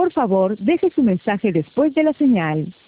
Por favor, deje su mensaje después de la señal.